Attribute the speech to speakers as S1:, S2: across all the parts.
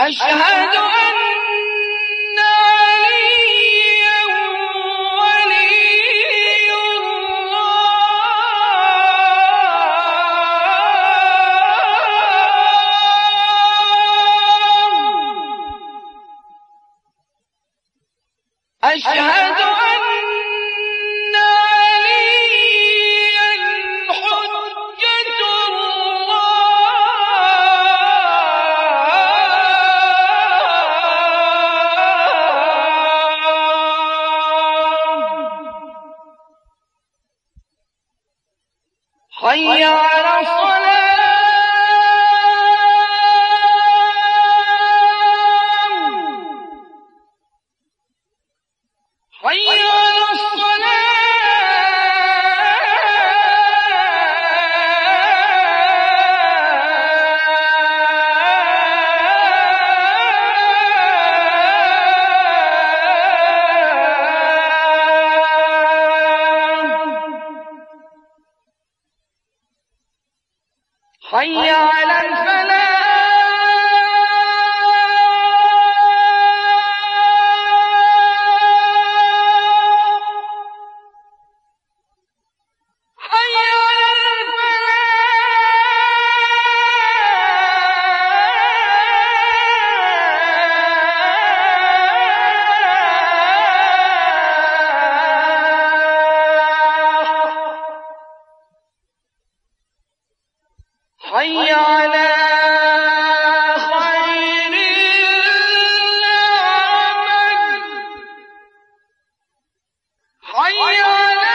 S1: أشهد أن عليا ولي الله. أشهد حي على الصلاة حي على حي على الفلاح حي على حي على خير العمل حي على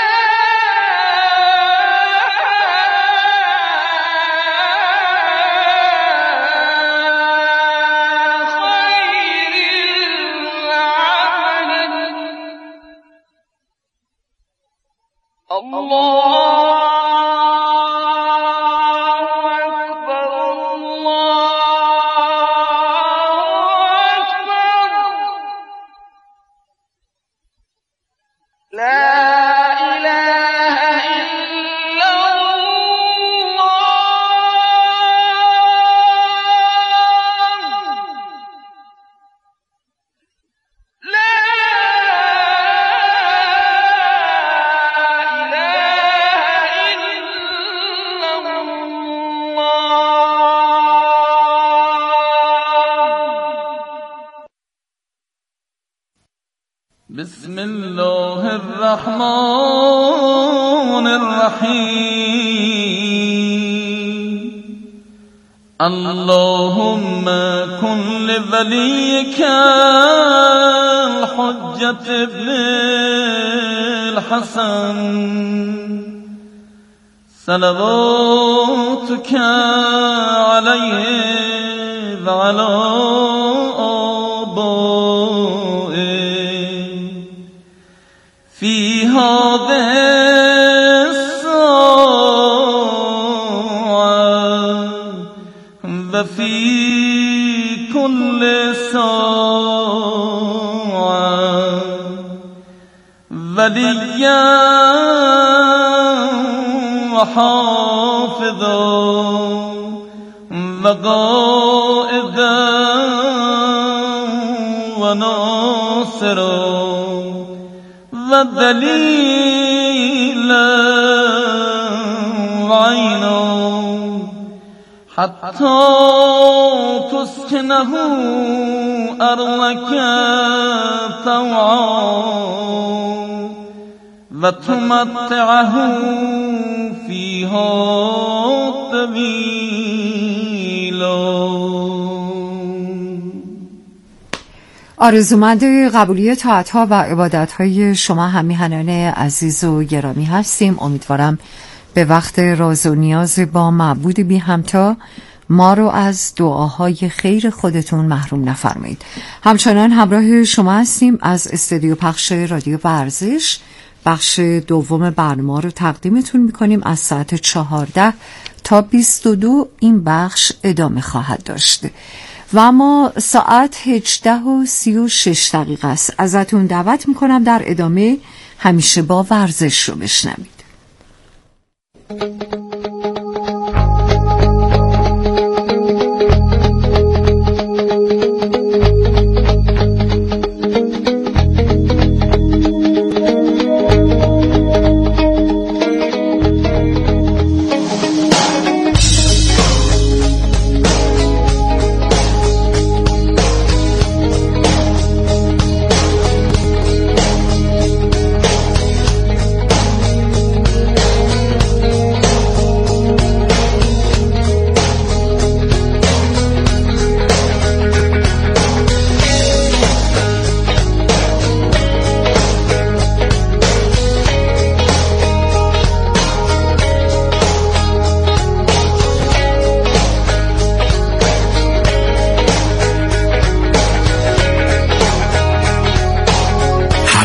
S1: خير العمل. الله
S2: بسم الله الرحمن الرحيم. اللهم كن لوليك الحجة ابن الحسن صلواتك عليه وعلى في هذه الساعة وفي كل ساعة وليا وحافظا وقائدا وناصرا ودليلا وعينا حتى تسكنه أرضك طوعا وتمتعه فيها طويلا.
S3: آرزومند قبولی طاعت‌ها و عبادت‌های شما همیهنان عزیز و گرامی هستیم. امیدوارم به وقت راز و نیاز با معبود بی همتا ما رو از دعاهای خیر خودتون محروم نفرمایید. همچنان همراه شما هستیم از استودیو پخش رادیو ورزش. بخش دوم برنامه رو تقدیمتون میکنیم. از ساعت 14 تا 22 این بخش ادامه خواهد داشت و اما ساعت 18:36 است. ازتون دعوت میکنم در ادامه همیشه با ورزش رو بشنوید.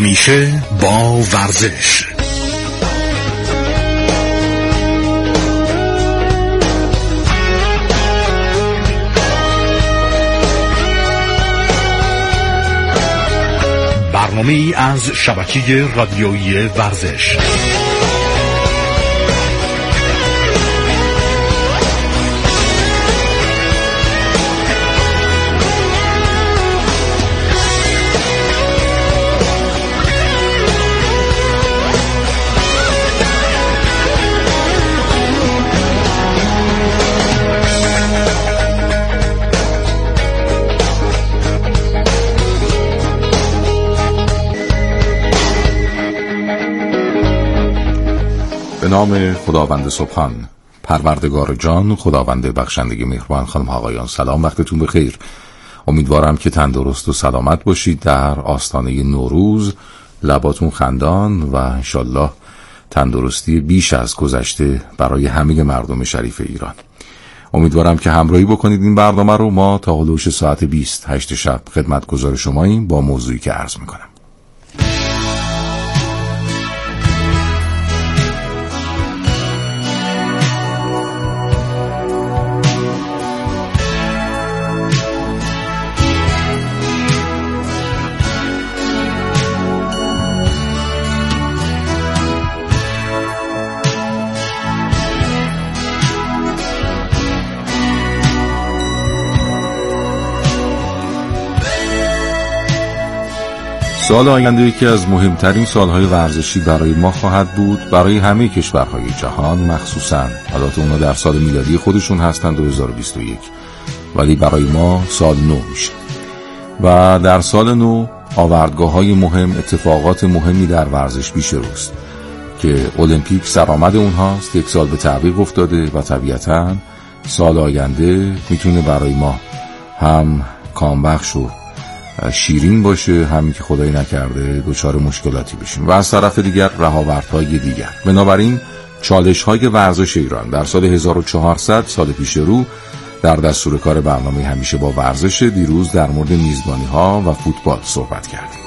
S4: همیشه با ورزش. برنامه‌ای از شبکه رادیویی ورزش.
S5: به نام خداوند سبحان، پروردگار جان، خداوند بخشنده مهربان. خانم آقایان سلام، وقتتون بخیر. امیدوارم که تندرست و سلامت باشید. در آستانه نوروز لباتون خندان و انشالله تندرستی بیش از گذشته برای همه مردم شریف ایران. امیدوارم که همراهی بکنید این برنامه رو. ما تا هلوش ساعت 28 شب خدمتگزار شماییم با موضوعی که عرض میکنم. سال آینده یکی از مهمترین سالهای ورزشی برای ما خواهد بود، برای همه کشورهای جهان، مخصوصاً البته اونا در سال میلادی خودشون هستن 2021، ولی برای ما سال نو میشه و در سال نو آوردگاه‌های مهم، اتفاقات مهمی در ورزش پیش روست که المپیک سرآمد اونهاست. یک سال به تعویق افتاده و طبیعتاً سال آینده میتونه برای ما هم کامبخش و شیرین باشه، همین که خدایی نکرده دچار مشکلاتی بشیم و از طرف دیگر رهاوردهای دیگر. بنابراین چالش‌های ورزش ایران در سال 1400 سال پیش رو در دستور کار برنامه همیشه با ورزش. دیروز در مورد میزبانی‌ها و فوتبال صحبت کردیم.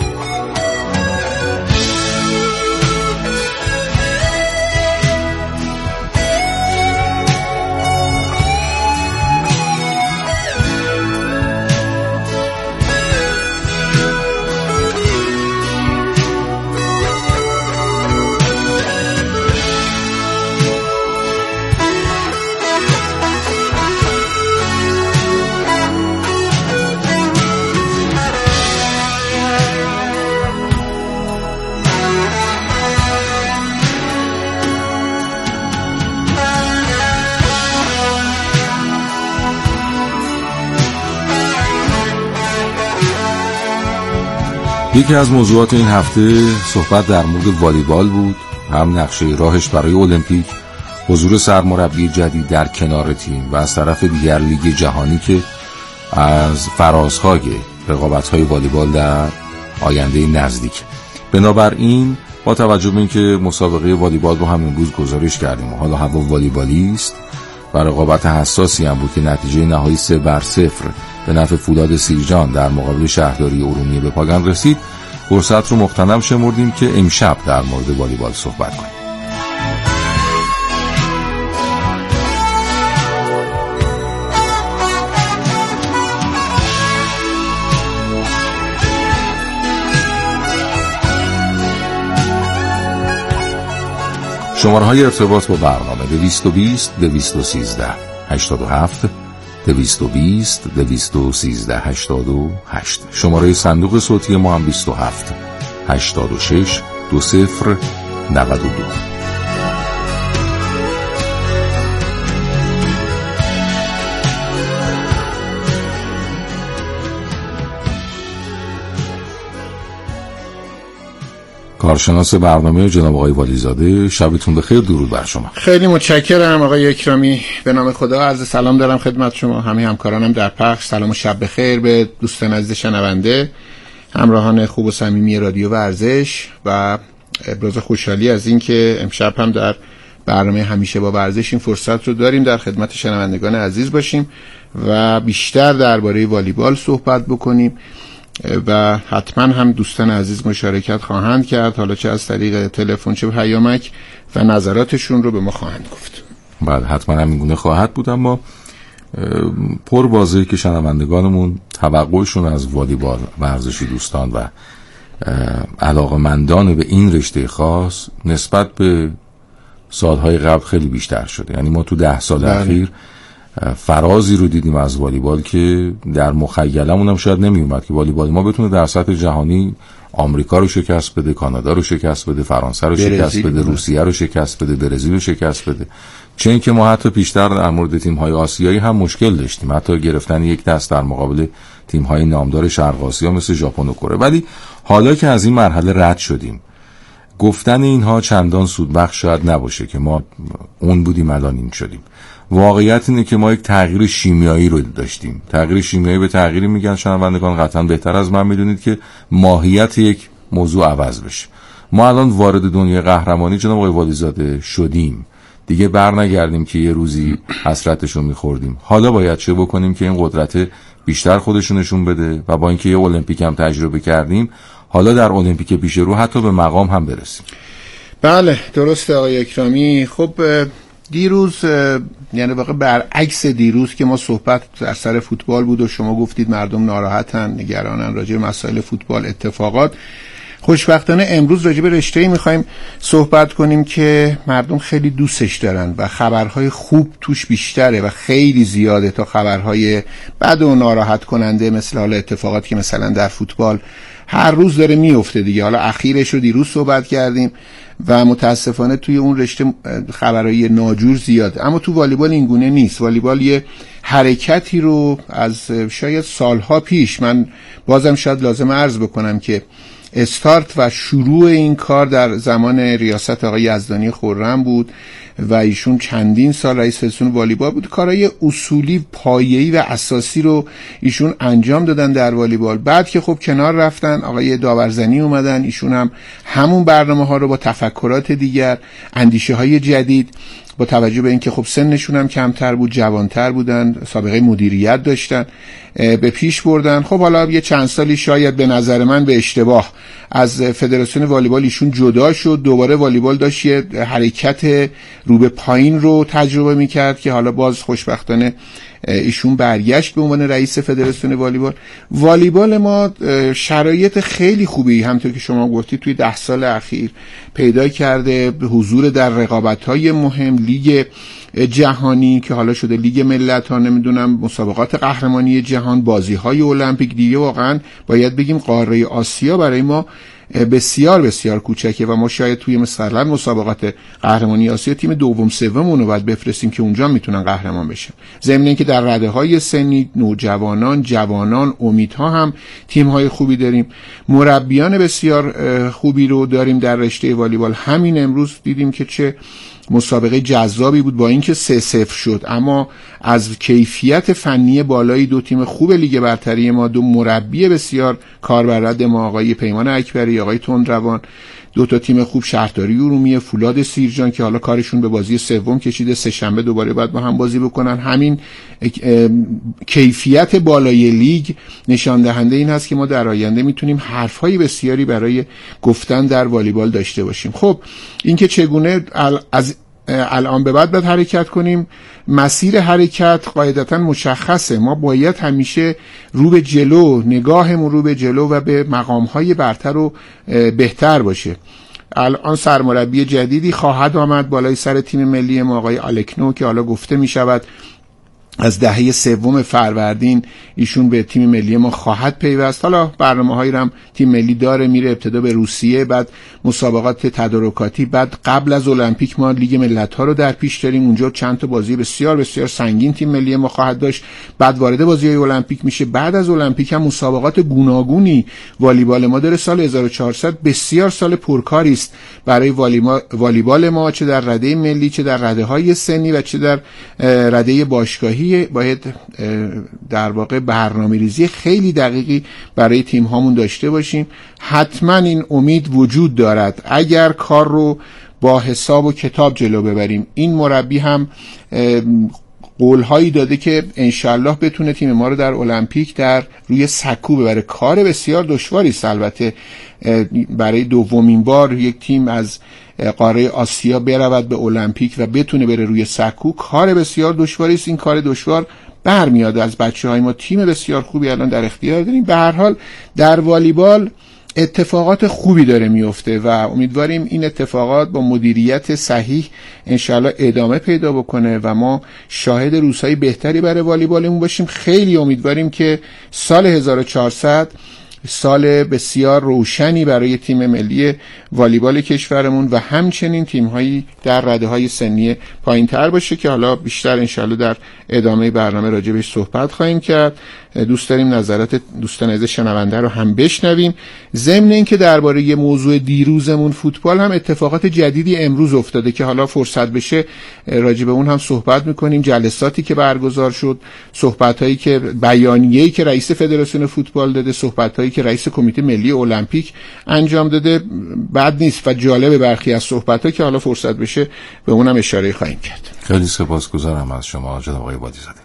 S5: یکی از موضوعات این هفته صحبت در مورد والیبال بود، هم نقشه راهش برای المپیک، حضور سرمربی جدید در کنار تیم و از طرف دیگر لیگ جهانی که از فرازهای رقابت‌های والیبال در آینده نزدیک. بنابراین با توجه به اینکه مسابقه والیبال رو هم امروز گزارش کردیم و حالا هوا والیبالی است و رقابت حساسی هم بود که نتیجه نهایی 3-0 به نفع فولاد سیرجان در مقابل شهرداری ارومیه به پایان رسید، فرصت رو مغتنم شمردیم که امشب در مورد والیبال صحبت کنیم. شماره‌های ارتباط با برنامه 220 213 87 220 213 88. شماره صندوق صوتی ما هم 27 86 20 92. کارشناس برنامه جناب آقای والیزاده، شبتون بخیر، درود بر شما.
S6: خیلی متشکرم آقای اکرامی. به نام خدا عرض سلام دارم خدمت شما، همه همکارانم در پخش. سلام و شب بخیر به دوستان عزیز شنونده، همراهان خوب و صمیمی رادیو ورزش و ابراز خوشحالی از این که امشب هم در برنامه همیشه با ورزش این فرصت رو داریم در خدمت شنوندگان عزیز باشیم و بیشتر درباره والیبال صحبت بکنیم و حتما هم دوستان عزیز مشارکت خواهند کرد، حالا چه از طریق تلفن چه پیامک، و نظراتشون رو به ما خواهند گفت.
S5: بله حتما همین گونه خواهد بود. اما پر واضحه که شنوندگانمون توقعشون از والیبال ورزشی دوستان و علاقه‌مندان به این رشته خاص نسبت به سالهای قبل خیلی بیشتر شده. یعنی ما تو 10 سال اخیر فرازی رو دیدیم از والیبال که در مخیلمون هم شاید نمی اومد که والیبال ما بتونه در سطح جهانی آمریکا رو شکست بده، کانادا رو شکست بده، فرانسه رو شکست بده، روسیه رو شکست بده، برزیل رو شکست بده. چه اینکه ما حتی پیشتر در مورد تیم‌های آسیایی هم مشکل داشتیم، حتی گرفتن یک دست در مقابل تیم‌های نامدار شرق آسیا مثل ژاپن و کره. ولی حالا که از این مرحله رد شدیم، گفتن اینها چندان سودبخش شاید نباشه که ما اون بودیم الان این شدیم. واقعیت اینه که ما یک تغییر شیمیایی رو داشتیم. تغییر شیمیایی به تغییری میگن شنوندگان قطعا بهتر از من میدونید که ماهیت یک موضوع عوض بشه. ما الان وارد دنیای قهرمانی جناب آقای والیزاده شدیم، دیگه برنگردیم که یه روزی حسرتشو میخوردیم. حالا باید چه بکنیم که این قدرت بیشتر خودشونشون بده و با اینکه یه المپیک هم تجربه کردیم، حالا در المپیک پیش رو حتی به مقام هم برسیم.
S6: بله درسته آقای اکرامی. خب دیروز، یعنی واقعا برعکس دیروز که ما صحبت در سر فوتبال بود و شما گفتید مردم ناراحتن، نگرانن راجع به مسائل فوتبال، اتفاقات، خوشبختانه امروز راجع به رشته‌ای می‌خوایم صحبت کنیم که مردم خیلی دوستش دارن و خبرهای خوب توش بیشتره و خیلی زیاده تا خبرهای بد و ناراحت کننده، مثل حالا اتفاقاتی که مثلا در فوتبال هر روز داره میفته دیگه. حالا اخیرش رو دیروز صحبت کردیم و متاسفانه توی اون رشته خبرهای ناجور زیاده. اما تو والیبال این گونه نیست. والیبال یه حرکتی رو از شاید سالها پیش، من بازم شاید لازم عرض بکنم که استارت و شروع این کار در زمان ریاست آقای یزدانی خرم بود و ایشون چندین سال رئیس فدراسیون والیبال بود. کارهای اصولی پایه‌ای و اساسی رو ایشون انجام دادن در والیبال. بعد که خب کنار رفتن، آقای داورزنی اومدن، ایشون هم همون برنامه‌ها رو با تفکرات دیگر، اندیشه‌های جدید، با توجه به اینکه خب سنشون هم کمتر بود، جوانتر بودن، سابقه مدیریت داشتن، به پیش بردن. خب حالا یه چند سالی شاید به نظر من به اشتباه از فدراسیون والیبال ایشون جدا شد، دوباره والیبال داشت یه حرکت رو به پایین رو تجربه میکرد که حالا باز خوشبختانه ایشون برگشت به عنوان رئیس فدراسیون والیبال. والیبال ما شرایط خیلی خوبی همونطور که شما گفتید توی 10 سال اخیر پیدا کرده، حضور در رقابت‌های مهم، لیگ جهانی که حالا شده لیگ ملت‌ها، نمیدونم مسابقات قهرمانی جهان، بازی‌های المپیک. دیگه واقعا باید بگیم قاره آسیا برای ما بسیار بسیار کوچکه و ما شاید توی مثلا مسابقات قهرمانی آسیا تیم دوم سومون رو باید بفرستیم که اونجا میتونن قهرمان بشن. ضمن اینکه در رده‌های سنی نوجوانان، جوانان، امیدها هم تیم‌های خوبی داریم، مربیان بسیار خوبی رو داریم در رشته والیبال. همین امروز دیدیم که چه مسابقه جذابی بود، با اینکه 3-0 شد اما از کیفیت فنی بالایی دو تیم خوب لیگ برتری ما، دو مربی بسیار کاربلد ما، آقای پیمان اکبری، آقای تندروان، دو تا تیم خوب، شهرداری ارومیه، فولاد سیرجان که حالا کارشون به بازی سوم کشیده، سه شنبه دوباره باید با هم بازی بکنن. همین کیفیت بالای لیگ نشان دهنده این هست که ما در آینده میتونیم حرفهای بسیاری برای گفتن در والیبال داشته باشیم. خب اینکه چگونه از الان به بعد باید حرکت کنیم، مسیر حرکت قاعدتا مشخصه. ما باید همیشه رو به جلو، نگاهمون رو به جلو و به مقامهای برتر و بهتر باشه. الان سرمربی جدیدی خواهد آمد بالای سر تیم ملی ما، آقای آلکنو، که حالا گفته می شود از دهه سوم فروردین ایشون به تیم ملی ما خواهد پیوست. حالا برنامه‌هایی هم تیم ملی داره، میره ابتدا به روسیه، بعد مسابقات تدارکاتی، بعد قبل از المپیک ما لیگ ملت‌ها رو در پیش داریم، اونجا چند تا بازی بسیار بسیار سنگین تیم ملی ما خواهد داشت، بعد وارد بازی‌های المپیک میشه. بعد از المپیک هم مسابقات گوناگونی والیبال ما داره. سال 1400 بسیار سال پرکاری است برای والیبال ما، چه در رده ملی، چه در رده‌های سنی و چه در رده باشگاهی. باید در واقع برنامه‌ریزی خیلی دقیقی برای تیم هامون داشته باشیم. حتما این امید وجود دارد اگر کار رو با حساب و کتاب جلو ببریم. این مربی هم قولهایی داده که انشالله بتونه تیم ما رو در المپیک در روی سکو ببره. کار بسیار دشواری است البته برای دومین بار یک تیم از قاره آسیا برود به المپیک و بتونه بره روی سکو. کار بسیار دشواری است. این کار دشوار برمیاد از بچه‌های ما. تیم بسیار خوبی الان در اختیار داریم. به هر حال در والیبال اتفاقات خوبی داره میفته و امیدواریم این اتفاقات با مدیریت صحیح انشالله ادامه پیدا بکنه و ما شاهد روزهای بهتری برای والیبالمون باشیم. خیلی امیدواریم که سال 1400 سال بسیار روشنی برای تیم ملی والیبال کشورمون و همچنین تیم‌هایی در رده‌های سنی پایین‌تر باشه که حالا بیشتر انشالله در ادامه برنامه راجع بهش صحبت خواهیم کرد. دوست داریم نظرات دوستان عزیز شنونده رو هم بشنویم. ضمن اینکه درباره یه موضوع دیروزمون فوتبال هم اتفاقات جدیدی امروز افتاده که حالا فرصت بشه راجع به اون هم صحبت می‌کنیم. جلساتی که برگزار شد، صحبت‌هایی که بیانیه‌ای که رئیس فدراسیون فوتبال داده، صحبت‌هایی که رئیس کمیته ملی المپیک انجام داده بد نیست و جالب. برخی از صحبت‌ها که حالا فرصت بشه به اونم اشاره خواهیم کرد.
S5: خیلی سپاسگزارم از شما جناب آقای بادیزاده.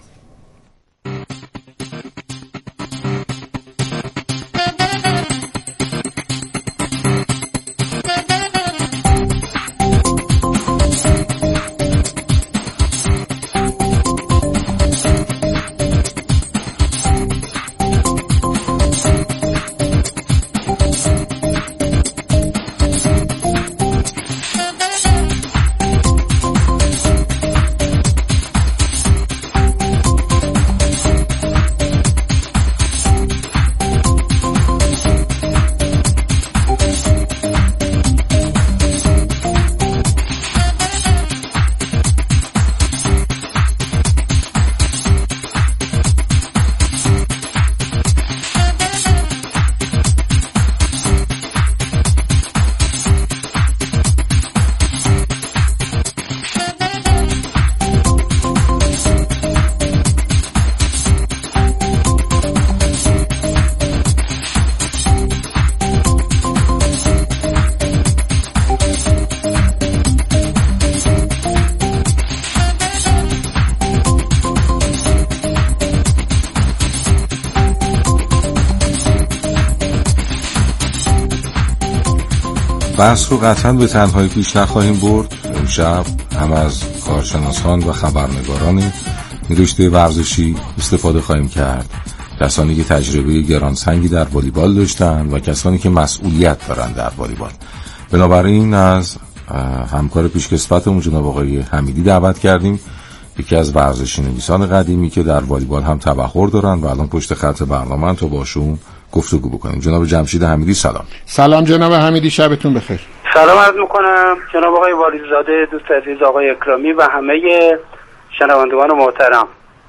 S5: بحث رو قطعا به تنهایی پیش نخواهیم برد. امشب هم از کارشناسان و خبرنگاران رشته ورزشی استفاده خواهیم کرد، کسانی که تجربه گرانسنگی در والیبال داشتن و کسانی که مسئولیت دارن در والیبال. بنابراین از همکار پیشکسوتمون جناب آقای حمیدی دعوت کردیم، یکی از ورزشی نویسان قدیمی که در والیبال هم تبحر دارن و الان پشت خط برنامه تا باشون گفتگو بکنیم. جناب جمشید حمیدی سلام.
S6: سلام جناب حمیدی، شبتون بخیر.
S7: سلام عرض میکنم جناب آقای والیزاده، دوست عزیز آقای اکرامی و همه شنوندگان محترم.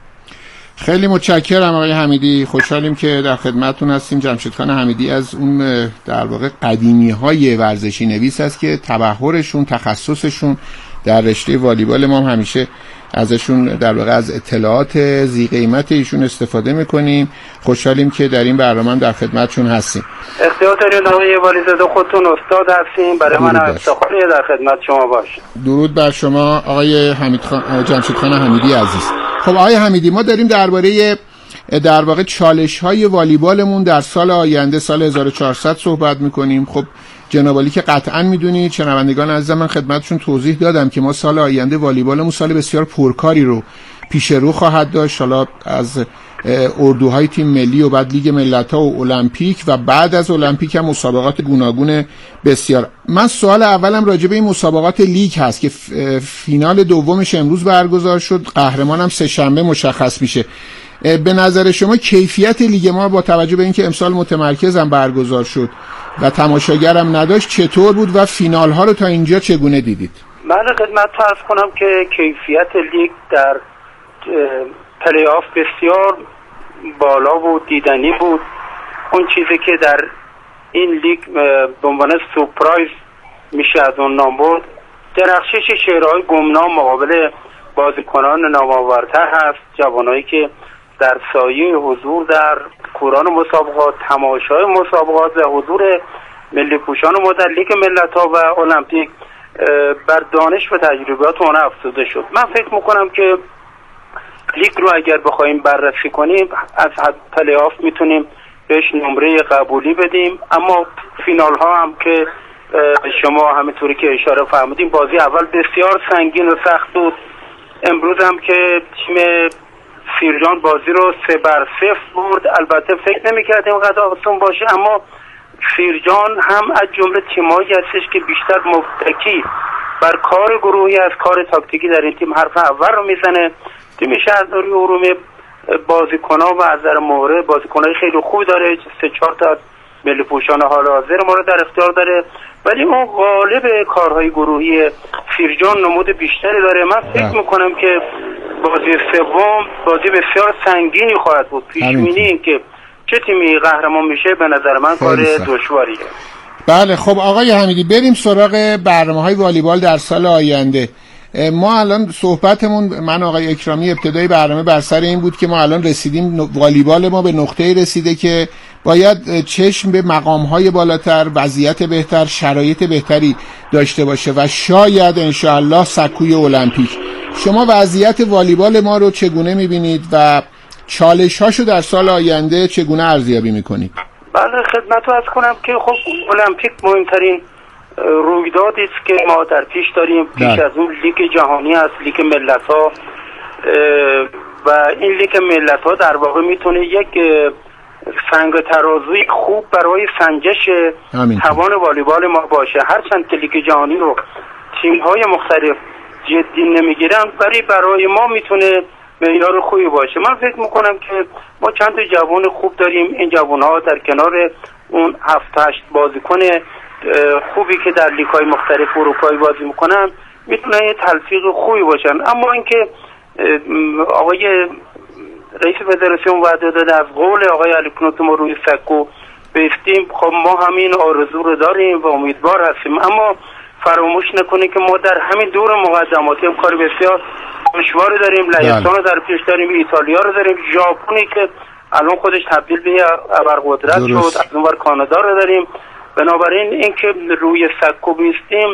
S6: خیلی متشکرم آقای حمیدی، خوشحالیم که در خدمتتون هستیم. جمشید خان حمیدی از اون در واقع قدیمی‌های ورزشی نویس است که تبحرشون، تخصصشون در رشته والیبال ما همیشه ازشون در واقع از اطلاعات ذی قیمت ایشون استفاده میکنیم. خوشحالیم که در این برنامه در خدمتشون هستیم.
S7: اختیار دارید آقای والیزاده، خودتون استاد هستیم، برای من افتخاریه در خدمت شما باشم.
S6: درود بر شما آقای جمشید خان حمیدی عزیز. خب آقای حمیدی، ما داریم درباره در واقع چالش‌های والیبالمون در سال آینده، سال 1400 صحبت میکنیم. خب جناب عالی که قطعاً میدونید، شنوندگان عزیز من خدمتشون توضیح دادم که ما سال آینده والیبالمون سال بسیار پرکاری رو پیش رو خواهد داشت. حالا از اردوهای تیم ملی و بعد لیگ ملت‌ها و المپیک و بعد از المپیک هم مسابقات گوناگون بسیار. من سوال اولم راجع به این مسابقات لیگ هست که فینال دومش امروز برگزار شد، قهرمانم سه شنبه مشخص میشه. به نظر شما کیفیت لیگ ما با توجه به اینکه امسال متمرکز هم برگزار شد و تماشاگرم نداشت چطور بود و فینال ها رو تا اینجا چگونه دیدید؟
S7: من خدمت عرض کنم که کیفیت لیگ در پلی آف بسیار بالا بود، دیدنی بود. اون چیزی که در این لیگ به عنوان سورپرایز میشه از اون نام بود، درخشش شهرهای گمنام مقابل بازیکنان نامآورتر هست، جوانایی که در سایه حضور در کوران مسابقات، تماشای مسابقات و حضور ملی پوشان ما در لیگ ملت‌ها و المپیک بر دانش و تجربیات اونها افزوده شد. من فکر میکنم که لیگ رو اگر بخوایم بررسی کنیم از پلی آف میتونیم بهش نمره قبولی بدیم، اما فینال ها هم که شما همینطوری که اشاره فرمودیم بازی اول بسیار سنگین و سخت بود. امروز هم که تیم سیرجان بازی رو 3-0 برد. البته فکر نمی‌کردیم اینقدر آسون باشه، اما سیرجان هم از جمله تیمایی هستش که بیشتر متکی بر کار گروهی از کار تاکتیکی در این تیم حرف اول رو میزنه. تیم شهرداری ارومیه بازیکن‌ها و از نظر مهره بازیکن‌های خیلی خوبی داره، 3-4 تا ملی پوشان حال حاضر ما رو در اختیار داره، ولی اون غالب کارهای گروهی سیرجان نمود بیشتری داره. من فکر میکنم که بازی سوم بازی بسیار سنگینی خواهد بود. پیش‌بینی این که چه تیمی قهرمان میشه به نظر من کار دشواریه.
S6: بله خب آقای حمیدی بریم سراغ برنامه‌های والیبال در سال آینده. ما الان صحبتمون من آقای اکرامی ابتدای برنامه بر سر این بود که ما الان رسیدیم، والیبال ما به نقطه‌ای رسیده که باید چشم به مقام‌های بالاتر، وضعیت بهتر، شرایط بهتری داشته باشه و شاید انشاءالله سکوی المپیک. شما وضعیت والیبال ما رو چگونه می‌بینید و چالش‌هاشو در سال آینده چگونه ارزیابی می‌کنید؟
S7: بله خدمتتون عرض کنم که خب المپیک مهمترین رویدادی است که ما در پیش داریم. پیش از اون لیگ جهانی است، لیگ ملت‌ها، و این لیگ ملت‌ها در واقع میتونه یک سنگ ترازوی خوب برای سنجش توان والیبال ما باشه. هرچند که لیگ جهانی رو تیم‌های مختلف جدی نمیگیرن، ولی برای ما میتونه معیار خوبی باشه. من فکر میکنم که ما چند تا جوان خوب داریم. این جوان‌ها در کنار اون 7-8 بازیکن خوبی که در لیگ‌های مختلف اروپایی بازی میکنن میتونن یه تلفیق خوبی باشن. اما اینکه آقای رئیس فدراسیون وعده داده از قول آقای علیکنوت ما روی سکو بیستیم، خب ما همین آرزو رو داریم و امیدوار هستیم، اما فراموش نکنید که ما در همین دور مقدماتی هم کار بسیار دشواری داریم. لهستان رو در پیش داریم، ایتالیا رو داریم، ژاپنی که الان خودش تبدیل به ابرقدرت شد، از اونور کانادا رو داریم. بنابراین اینکه روی سکو بیستیم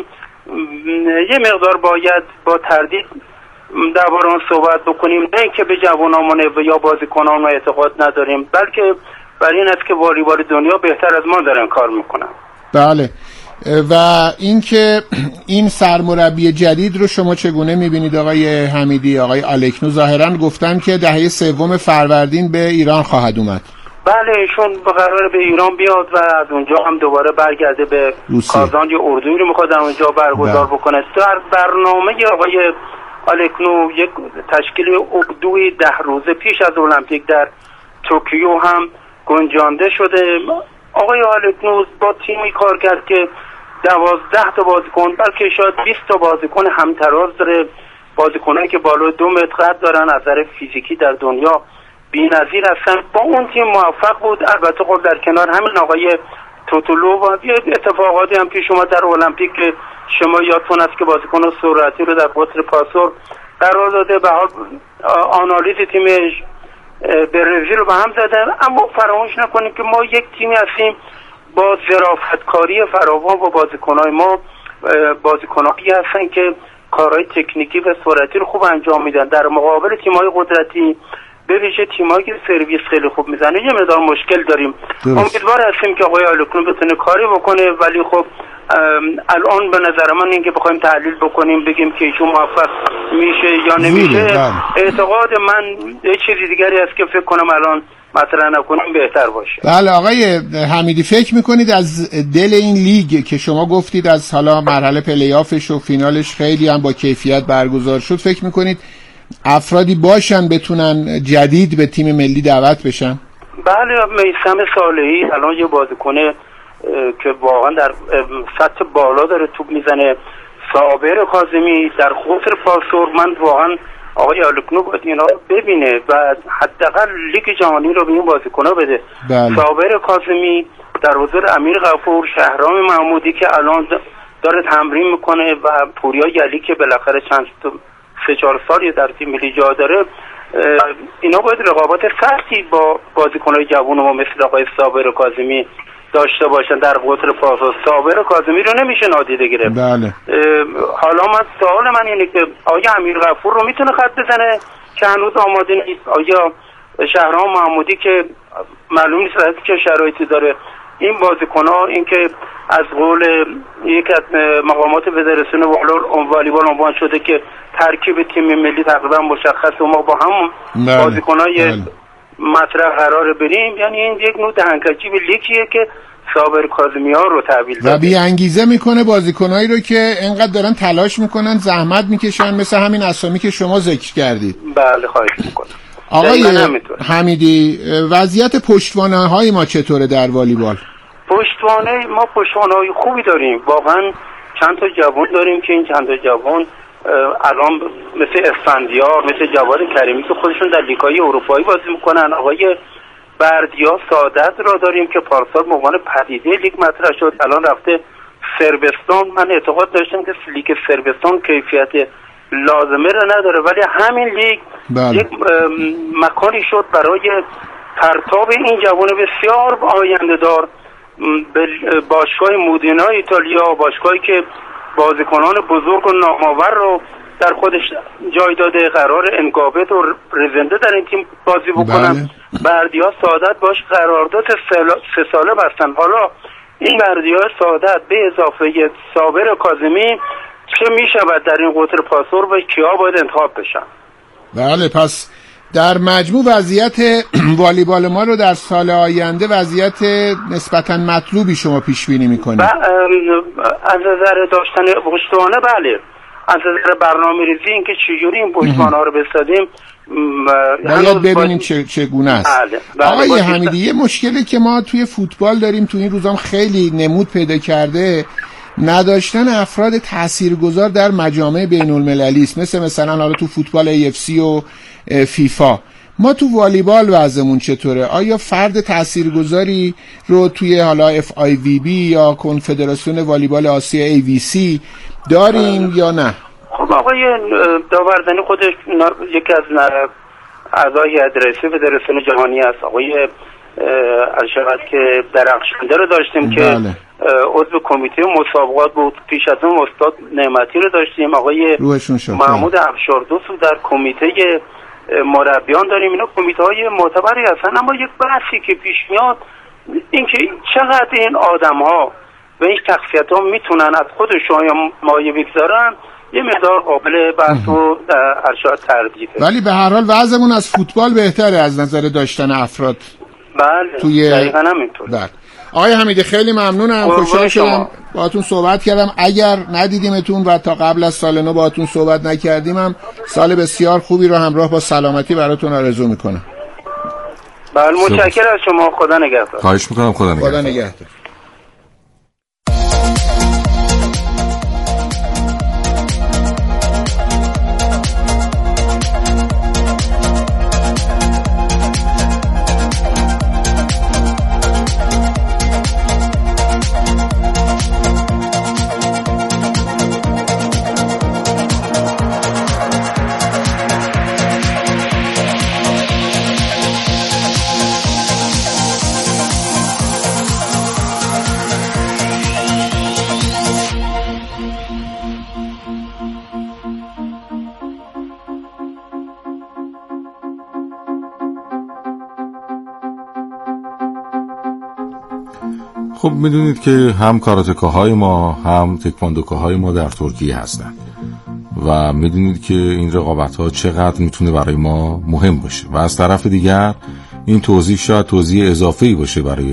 S7: یه مقدار باید با تردید درباره اون صحبت بکنیم، نه اینکه به جوانامون و یا بازیکنان ما اعتقاد نداریم، بلکه برای این است که والیبال دنیا بهتر از ما دارن کار میکنن.
S6: بله. و اینکه این سرمربی جدید رو شما چگونه میبینید آقای حمیدی؟ آقای آلکنو ظاهرا گفتن که دهه سوم فروردین به ایران خواهد اومد.
S7: بله ایشون قراره به ایران بیاد و از اونجا هم دوباره برگرده به کازان. یه اردویی رو میخواد اونجا برگزار بکنه. در برنامه آقای آلکنو یک تشکیل اردوی 10 روزه پیش از المپیک در توکیو هم گنجانده شده. آقای آلکنو با تیمی کار کرد که 12 تا بازیکن بلکه شاید 20 تا بازیکن همتراز داره، بازیکنایی که بالای 2 متر قد دارن، از نظر فیزیکی در دنیا بی‌نظیر هستن. با اون تیم موفق بود. البته خب در کنار همین آقای توتولو و اتفاقاتی هم پیش اومد در المپیک که شما یادتون است که بازیکن سرعتی رو در قطر پاسور قرار داده. به حال آنالیز تیم برزیل رو به هم زدن. اما فراموش نکنیم که ما یک تیمی هستیم با ظرافتکاری فراوان و بازیکن‌های ما بازیکنایی هستن که کارهای تکنیکی و سرعتی رو خوب انجام میدن در مقابل تیم‌های قدرتی، به ویژه تیمایی که سرویس خیلی خوب میزنه یه مقدار مشکل داریم. امیدوار هستیم که آقای آلکنو بتونه کاری بکنه، ولی خب الان به نظر من اینکه بخوایم تحلیل بکنیم بگیم که ایشون موفق میشه یا نمیشه، اعتقاد من یه چیزی دیگری است که فکر کنم الان مطرح نکنیم بهتر باشه.
S6: بله آقای حمیدی، فکر میکنید از دل این لیگ که شما گفتید از حالا مرحله پلی آفش و فینالش خیلی هم با کیفیت برگزار شد، فکر میکنید افرادی باشن بتونن جدید به تیم ملی دعوت بشن؟
S7: بله میثم صالحی الان یه بازیکنه که واقعا در سطح بالا داره توپ میزنه. صابر کاظمی در قطر پاسور، من واقعا آقای آلکنو باید اینا رو ببینه و حداقل لیگ جهانی رو به این بازیکن‌ها بده. صابر کاظمی در حضور امیر غفور، شهرام محمودی که الان داره تمرین میکنه و پوریا یلی که بالاخره چند 3-4 سالی در تیم ملی جا داره، اینا باید رقابت سختی با بازیکن‌های جوان ما مثل آقای صابر کاظمی داشته باشن در قطر پاسور. صابر کاظمی رو نمیشه نادیده گرفت.
S6: بله.
S7: حالا من سوال من اینه که آیا امیر غفور رو میتونه خط بزنه که هنوز آماده نیست. آیا شهرام محمودی که معلوم نیست از چه شرایطی داره، این بازیکن‌ها این که از قول یک از مقامات فدراسیون والیبال عنوان شده که ترکیب تیم ملی تقریبا مشخص و ما با هم بازیکن‌های مطرح قرار بریم، یعنی این یک نوع دهنکجی به لیگیه که صابر کاظمیان رو تحویل داده
S6: و بی انگیزه میکنه بازیکنایی رو که اینقدر دارن تلاش میکنن، زحمت میکشن، مثل همین اسامی که شما ذکر کردید.
S7: بله خواهش میکنم.
S6: آقای حمیدی، وضعیت پشتوانه‌های ما چطوره در والیبال؟
S7: پشتوانه ما پشتوانه‌های خوبی داریم، واقعا چند تا جوان داریم که این چند تا جوان الان مثل اسفندیار، مثل جواد کریمی که خودشون در لیگ‌های اروپایی بازی میکنن. آقای بردیا سعادت را داریم که پارسال به عنوان پدیده لیگ مطرح شد، الان رفته صربستان. من اعتقاد داشتم که لیگ صربستان کیفیت لازمه را نداره، ولی همین لیگ یک مکانی شد برای پرتاب این جوان بسیار آینده دار به باشگاه مودینا ایتالیا، باشگاهی که بازیکنان بزرگ و نامآور رو در خودش جای داده، قرار انگابت و رزنده در این تیم بازی بکنن. بردیا سعادت باش قرارداد 3 ساله بستن. حالا این بردیا سعادت به اضافه صابر کاظمی چه میشود در این قطر پاسور و کیا باید انتخاب بشن؟ بله،
S6: پس در مجموع وضعیت والیبال ما رو در سال آینده وضعیت نسبتاً مطلوبی شما پیش بینی می‌کنید؟
S7: از نظر داشتن پشتوانه بله، از نظر برنامه‌ریزی اینکه چجوری این پشتوانه‌ها رو بسازیم
S6: باید ببینیم چگونه است.
S7: بله.
S6: آقای حمیدی، یه مشکلی که ما توی فوتبال داریم، توی این روزام خیلی نمود پیدا کرده، نداشتن افراد تاثیرگذار در مجامع بین‌المللی است، مثلا حالا تو فوتبال AFC و فیفا. ما تو والیبال وضعمون چطوره؟ آیا فرد تاثیرگذاری رو توی حالا FIVB یا کنفدراسیون والیبال آسیا AVC داریم یا نه؟
S7: خب آقای داوردنی خودش یکی از اعضای رئیس فدراسیون جهانی است. آقای اشرت که درخشنده رو داشتیم که عضو کمیته مسابقات بود. پیش از اون استاد نعمتی رو داشتیم. آقای محمود افشاردوست در کمیته مربیان داریم. اینا کمیته های معتبری هستن، اما یک بحثی که پیش میاد اینکه چقدر این آدم ها و این شخصیت ها میتونن از خودشون یا مایه بگذارن، یه مقدار قابل بحث و ارشاد تردیده.
S6: ولی به هر حال وضعمون از فوتبال بهتره از نظر داشتن افراد.
S7: بله
S6: توی
S7: دقیقاً همینطور.
S6: بله. آقای حمیدی خیلی ممنونم، خوشحال شدم باهاتون صحبت کردم. اگر ندیدیمتون و تا قبل از سال نو باهاتون صحبت نکردیم، هم سال بسیار خوبی رو همراه با سلامتی براتون آرزو میکنم.
S7: بله متشکرم از شما. خدا نگهدار.
S5: خواهش میکنم. خدا نگهدار. خب میدونید که هم کاراتکاهای ما هم تکواندوکاهای ما در ترکیه هستن و میدونید که این رقابت‌ها چقدر میتونه برای ما مهم باشه و از طرف دیگر این توضیح شاید توضیح اضافه‌ای باشه برای